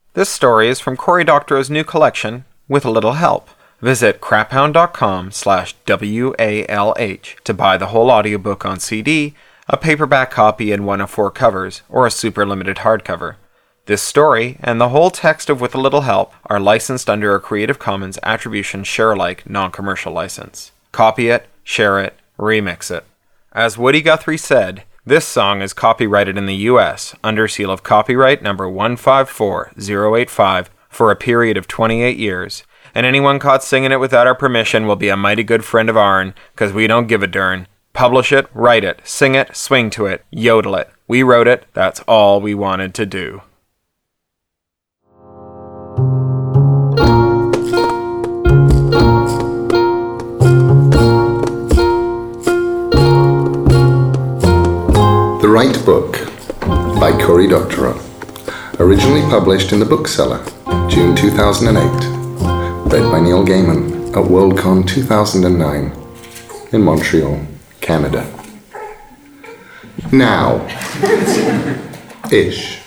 This story is from Cory Doctorow's new collection, With a Little Help. Visit craphound.com/WALH to buy the whole audiobook on CD, a paperback copy in one of 4 covers, or a super limited hardcover. This story and the whole text of With a Little Help are licensed under a Creative Commons Attribution Share-alike non-commercial license. Copy it, share it, remix it. As Woody Guthrie said, this song is copyrighted in the U.S. under seal of copyright number 154085 for a period of 28 years, and anyone caught singing it without our permission will be a mighty good friend of ourn, 'cause we don't give a dern. Publish it, write it, sing it, swing to it, yodel it. We wrote it, that's all we wanted to do. The Right Book by Cory Doctorow. Originally published in The Bookseller, June 2008. Read by Neil Gaiman at Worldcon 2009 in Montreal, Canada. Now. Ish.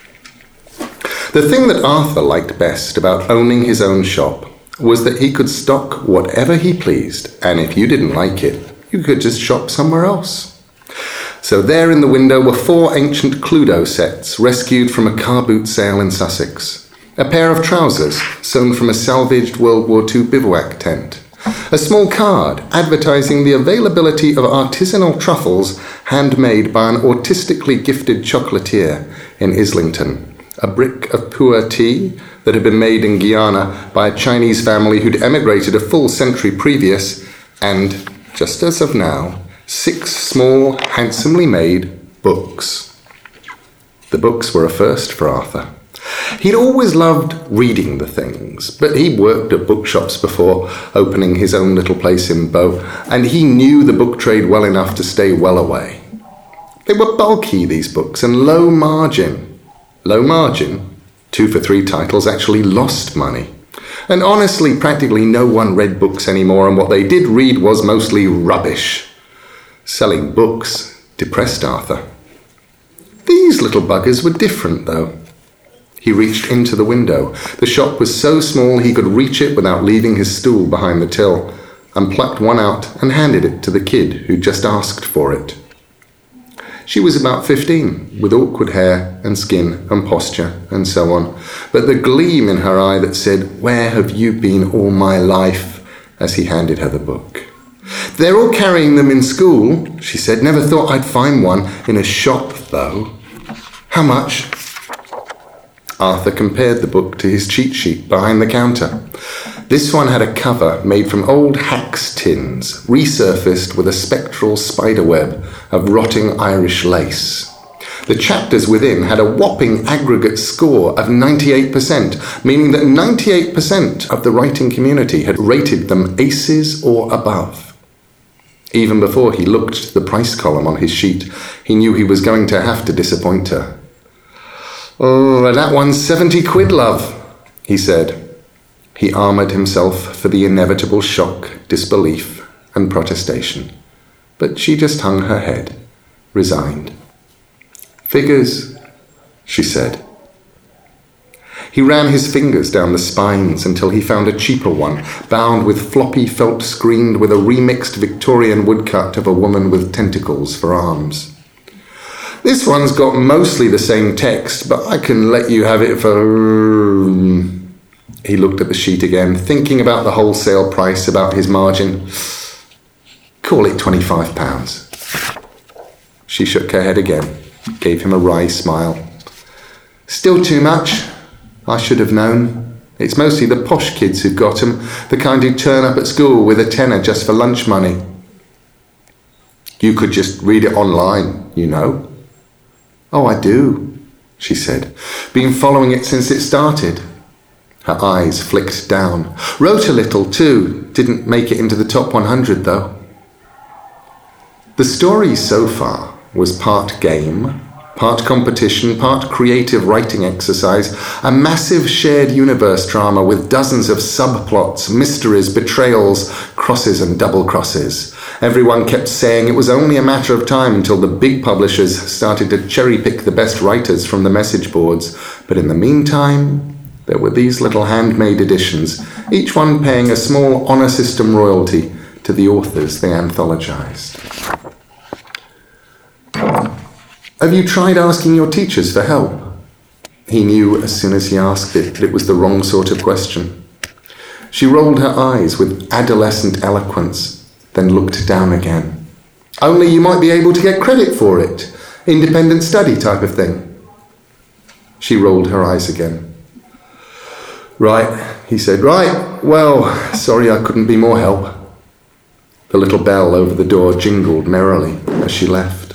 The thing that Arthur liked best about owning his own shop was that he could stock whatever he pleased, and if you didn't like it, you could just shop somewhere else. So there in the window were 4 ancient Cluedo sets rescued from a car boot sale in Sussex, a pair of trousers sewn from a salvaged World War II bivouac tent, a small card advertising the availability of artisanal truffles handmade by an autistically gifted chocolatier in Islington, a brick of pu'er tea that had been made in Guyana by a Chinese family who'd emigrated a full century previous, and, just as of now, 6 small, handsomely made books. The books were a first for Arthur. He'd always loved reading the things, but he'd worked at bookshops before, opening his own little place in Bow, and he knew the book trade well enough to stay well away. They were bulky, these books, and low margin. Low margin? 2 for 3 titles actually lost money. And honestly, practically no one read books anymore, and what they did read was mostly rubbish. Selling books depressed Arthur. These little buggers were different, though. He reached into the window. The shop was so small he could reach it without leaving his stool behind the till, and plucked one out and handed it to the kid who just asked for it. She was about 15, with awkward hair and skin and posture and so on, but the gleam in her eye that said, "Where have you been all my life?" as he handed her the book. "They're all carrying them in school," she said. "Never thought I'd find one in a shop, though." "How much?" Arthur compared the book to his cheat sheet behind the counter. This one had a cover made from old Hax tins, resurfaced with a spectral spiderweb of rotting Irish lace. The chapters within had a whopping aggregate score of 98%, meaning that 98% of the writing community had rated them aces or above. Even before he looked at the price column on his sheet, he knew he was going to have to disappoint her. "Oh, that one's 70 quid, love," he said. He armoured himself for the inevitable shock, disbelief, and protestation. But she just hung her head, resigned. "Figures," she said. He ran his fingers down the spines until he found a cheaper one, bound with floppy felt screened with a remixed Victorian woodcut of a woman with tentacles for arms. "This one's got mostly the same text, but I can let you have it for..." He looked at the sheet again, thinking about the wholesale price, about his margin. "Call it £25. She shook her head again, gave him a wry smile. "Still too much? I should have known. It's mostly the posh kids who've got 'em, the kind who turn up at school with a tenner just for lunch money." "You could just read it online, you know." "Oh, I do," she said. "Been following it since it started." Her eyes flicked down. "Wrote a little, too. Didn't make it into the top 100, though." The story so far was part game, part competition, part creative writing exercise, a massive shared universe drama with dozens of subplots, mysteries, betrayals, crosses and double crosses. Everyone kept saying it was only a matter of time until the big publishers started to cherry-pick the best writers from the message boards. But in the meantime, there were these little handmade editions, each one paying a small honour system royalty to the authors they anthologized. Have you tried asking your teachers for help? He knew as soon as he asked it that it was the wrong sort of question. She rolled her eyes with adolescent eloquence, then looked down again. Only you might be able to get credit for it. Independent study type of thing. She rolled her eyes again. Right, he said. Right, well, sorry I couldn't be more help. The little bell over the door jingled merrily as she left.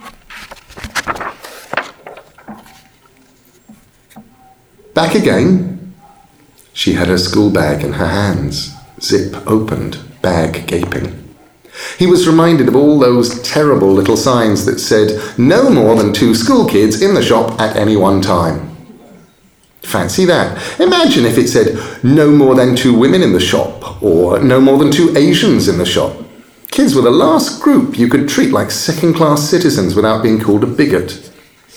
Back again? She had her school bag in her hands, zip opened, bag gaping. He was reminded of all those terrible little signs that said, no more than 2 school kids in the shop at any one time. Fancy that. Imagine if it said, no more than 2 women in the shop, or no more than 2 Asians in the shop. Kids were the last group you could treat like second-class citizens without being called a bigot.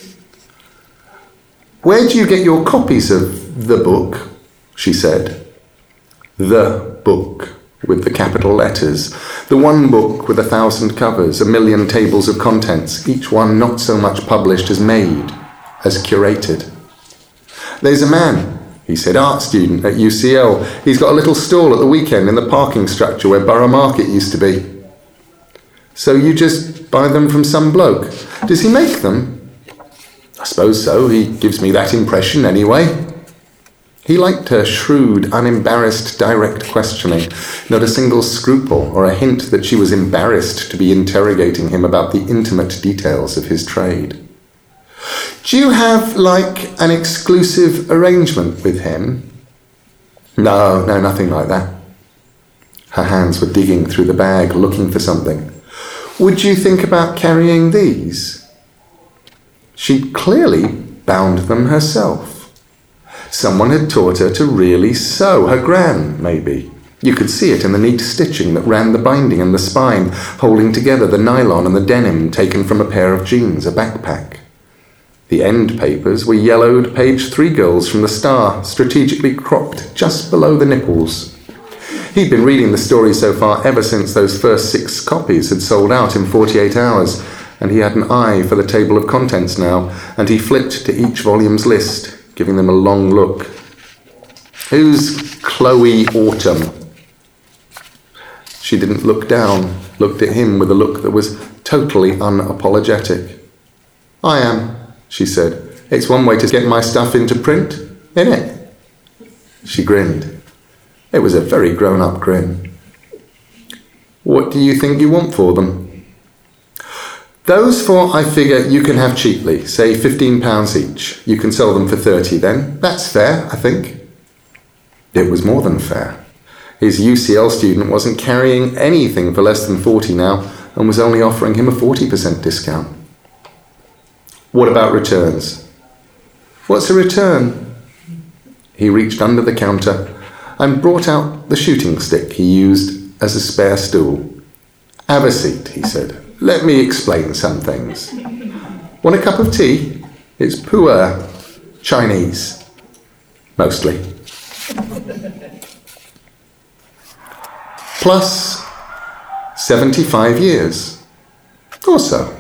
Where do you get your copies of the book? She said. The book, with the capital letters. The one book with 1,000 covers, 1,000,000 tables of contents, each one not so much published as made, as curated. There's a man, he said, art student at UCL. He's got a little stall at the weekend in the parking structure where Borough Market used to be. So you just buy them from some bloke. Does he make them? I suppose so. He gives me that impression anyway. He liked her shrewd, unembarrassed, direct questioning, not a single scruple or a hint that she was embarrassed to be interrogating him about the intimate details of his trade. Do you have, like, an exclusive arrangement with him? No, nothing like that. Her hands were digging through the bag, looking for something. Would you think about carrying these? She'd clearly bound them herself. Someone had taught her to really sew, her gran, maybe. You could see it in the neat stitching that ran the binding and the spine, holding together the nylon and the denim taken from a pair of jeans, a backpack. The end papers were yellowed page 3 girls from the Star, strategically cropped just below the nipples. He'd been reading the story so far ever since those first 6 copies had sold out in 48 hours, and he had an eye for the table of contents now, and he flipped to each volume's list, giving them a long look. Who's Chloe Autumn? She didn't look down, looked at him with a look that was totally unapologetic. I am, she said. It's one way to get my stuff into print, innit? She grinned. It was a very grown-up grin. What do you think you want for them? Those 4 I figure you can have cheaply, say £15 each. You can sell them for 30 then. That's fair, I think. It was more than fair. His UCL student wasn't carrying anything for less than 40 now and was only offering him a 40% discount. What about returns? What's a return? He reached under the counter and brought out the shooting stick he used as a spare stool. Have a seat, he said. Let me explain some things. Want a cup of tea? It's pu'er, Chinese, mostly. Plus 75 years, or so.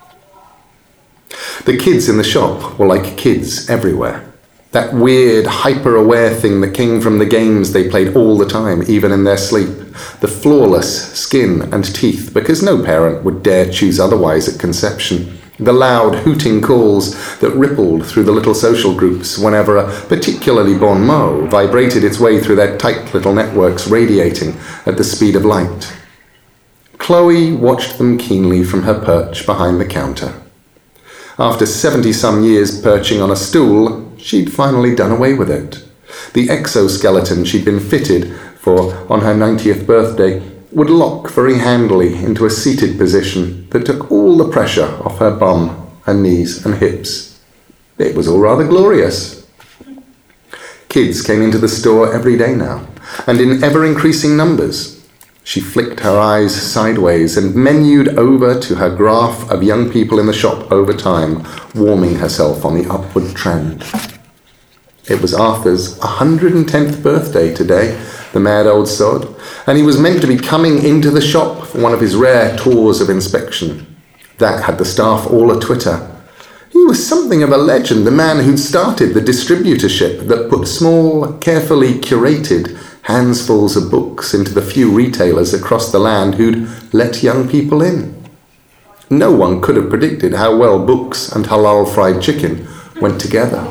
The kids in the shop were like kids everywhere. That weird, hyper-aware thing that came from the games they played all the time, even in their sleep. The flawless skin and teeth, because no parent would dare choose otherwise at conception. The loud, hooting calls that rippled through the little social groups whenever a particularly bon mot vibrated its way through their tight little networks, radiating at the speed of light. Chloe watched them keenly from her perch behind the counter. After 70-some years perching on a stool, she'd finally done away with it. The exoskeleton she'd been fitted for on her 90th birthday would lock very handily into a seated position that took all the pressure off her bum, her knees and hips. It was all rather glorious. Kids came into the store every day now, and in ever-increasing numbers. She flicked her eyes sideways and menued over to her graph of young people in the shop over time, warming herself on the upward trend. It was Arthur's 110th birthday today, the mad old sod, and he was meant to be coming into the shop for one of his rare tours of inspection. That had the staff all a-twitter. He was something of a legend, the man who'd started the distributorship that put small, carefully curated handsfuls of books into the few retailers across the land who'd let young people in. No one could have predicted how well books and halal fried chicken went together.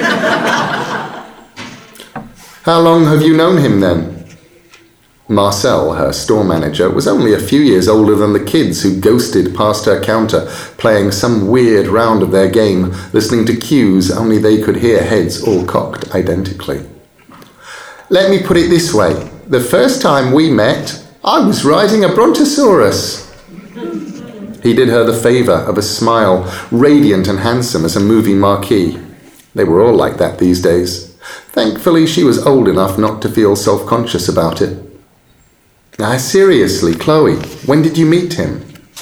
How long have you known him then? Marcel, her store manager, was only a few years older than the kids who ghosted past her counter, playing some weird round of their game, listening to cues only they could hear, heads all cocked identically. Let me put it this way. The first time we met, I was riding a brontosaurus. He did her the favour of a smile, radiant and handsome as a movie marquee. They were all like that these days. Thankfully, she was old enough not to feel self-conscious about it. Seriously, Chloe, when did you meet him?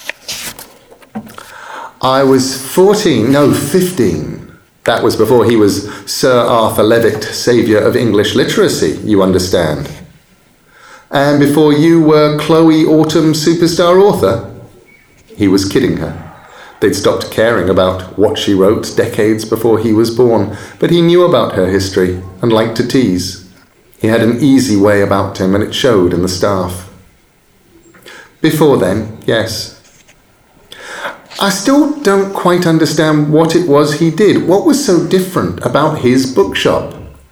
I was 15. That was before he was Sir Arthur Levitt, saviour of English literacy, you understand. And before you were Chloe Autumn superstar author? He was kidding her. They'd stopped caring about what she wrote decades before he was born, but he knew about her history and liked to tease. He had an easy way about him, and it showed in the staff. Before then, yes. I still don't quite understand what it was he did. What was so different about his bookshop?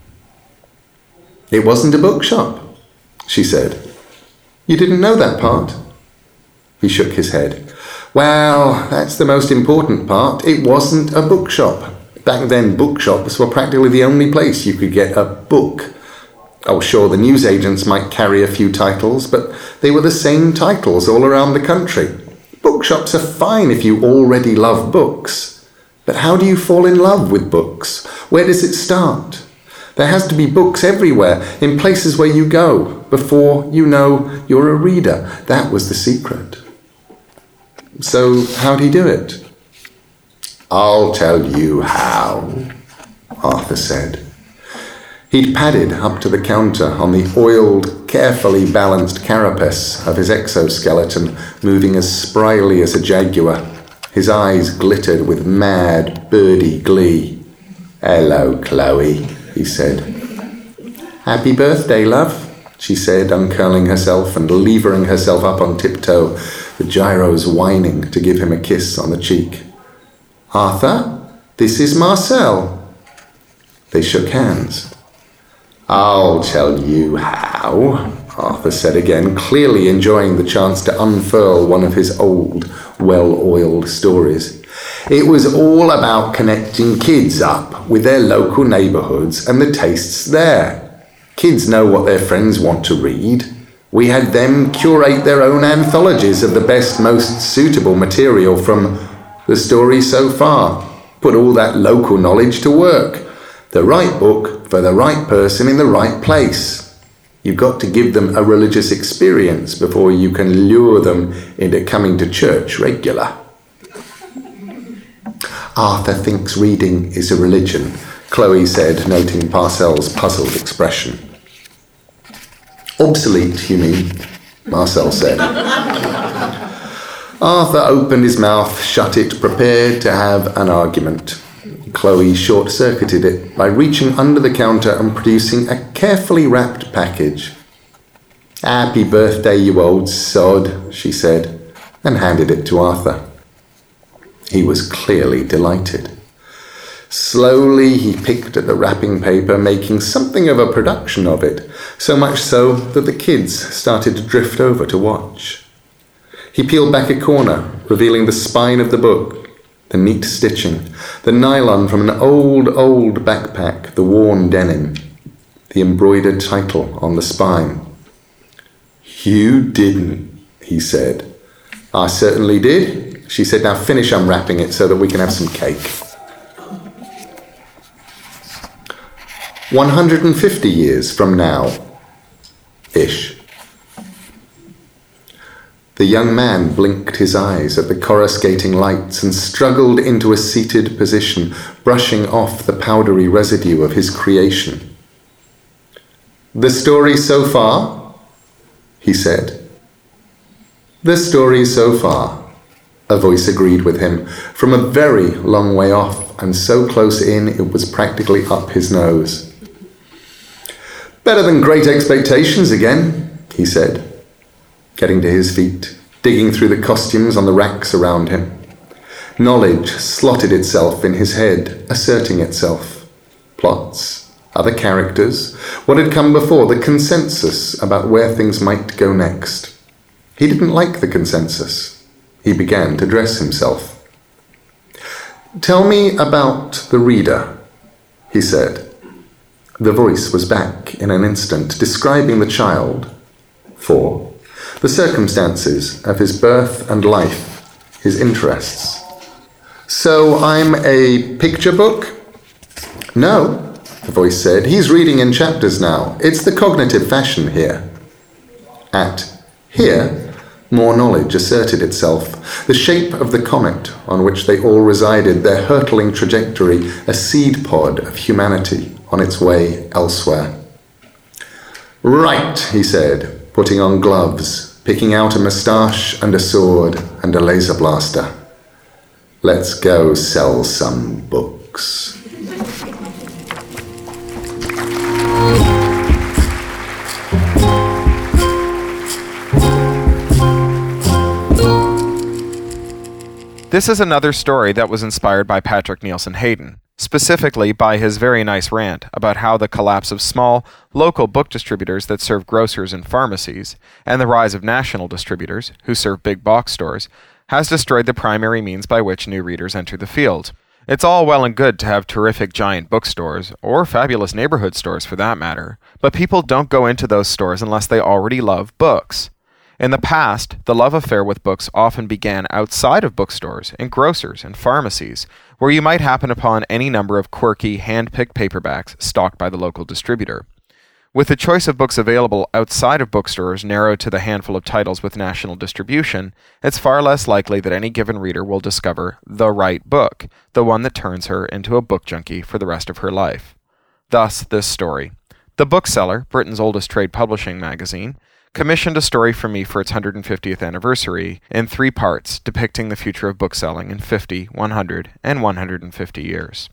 It wasn't a bookshop, she said. You didn't know that part? He shook his head. Well, that's the most important part. It wasn't a bookshop. Back then, bookshops were practically the only place you could get a book. Oh, sure, the newsagents might carry a few titles, but they were the same titles all around the country. Bookshops are fine if you already love books. But how do you fall in love with books? Where does it start? There has to be books everywhere, in places where you go, before you know you're a reader. That was the secret. So, how'd he do it? I'll tell you how, Arthur said. He'd padded up to the counter on the oiled, carefully balanced carapace of his exoskeleton, moving as spryly as a jaguar. His eyes glittered with mad, birdy glee. Hello, Chloe, he said. Happy birthday, love, she said, uncurling herself and levering herself up on tiptoe, the gyros whining to give him a kiss on the cheek. Arthur, this is Marcel. They shook hands. I'll tell you how, Arthur said again, clearly enjoying the chance to unfurl one of his old, well-oiled stories. It was all about connecting kids up with their local neighbourhoods and the tastes there. Kids know what their friends want to read. We had them curate their own anthologies of the best, most suitable material from the story so far. Put all that local knowledge to work. The right book for the right person in the right place. You've got to give them a religious experience before you can lure them into coming to church regular. Arthur thinks reading is a religion, Chloe said, noting Marcel's puzzled expression. Obsolete, you mean? Marcel said. Arthur opened his mouth, shut it, prepared to have an argument. Chloe short-circuited it by reaching under the counter and producing a carefully wrapped package. Happy birthday, you old sod, she said, and handed it to Arthur. He was clearly delighted. Slowly he picked at the wrapping paper, making something of a production of it, so much so that the kids started to drift over to watch. He peeled back a corner, revealing the spine of the book, the neat stitching, the nylon from an old backpack, the worn denim, the embroidered title on the spine. You didn't, he said. I certainly did, she said. Now finish unwrapping it so that we can have some cake. 150 years from now, ish. The young man blinked his eyes at the coruscating lights and struggled into a seated position, brushing off the powdery residue of his creation. "The story so far?" he said. "The story so far," a voice agreed with him, from a very long way off, and so close in it was practically up his nose. "Better than Great Expectations again," he said, getting to his feet, digging through the costumes on the racks around him. Knowledge slotted itself in his head, asserting itself. Plots, other characters, what had come before, the consensus about where things might go next. He didn't like the consensus. He began to dress himself. "Tell me about the reader," he said. The voice was back in an instant, describing the child. 4. The circumstances of his birth and life, his interests. "So I'm a picture book?" "No," the voice said. "He's reading in chapters now. It's the cognitive fashion here." At here, more knowledge asserted itself. The shape of the comet on which they all resided, their hurtling trajectory, a seed pod of humanity on its way elsewhere. "Right," he said, putting on gloves, picking out a moustache and a sword and a laser blaster. "Let's go sell some books." This is another story that was inspired by Patrick Nielsen Hayden, specifically by his very nice rant about how the collapse of small, local book distributors that serve grocers and pharmacies, and the rise of national distributors, who serve big box stores, has destroyed the primary means by which new readers enter the field. It's all well and good to have terrific giant bookstores, or fabulous neighborhood stores for that matter, but people don't go into those stores unless they already love books. In the past, the love affair with books often began outside of bookstores, in grocers and pharmacies, where you might happen upon any number of quirky, hand-picked paperbacks stocked by the local distributor. With the choice of books available outside of bookstores narrowed to the handful of titles with national distribution, it's far less likely that any given reader will discover the right book, the one that turns her into a book junkie for the rest of her life. Thus, this story. The Bookseller, Britain's oldest trade publishing magazine, commissioned a story from me for its 150th anniversary in 3 parts depicting the future of bookselling in 50, 100, and 150 years.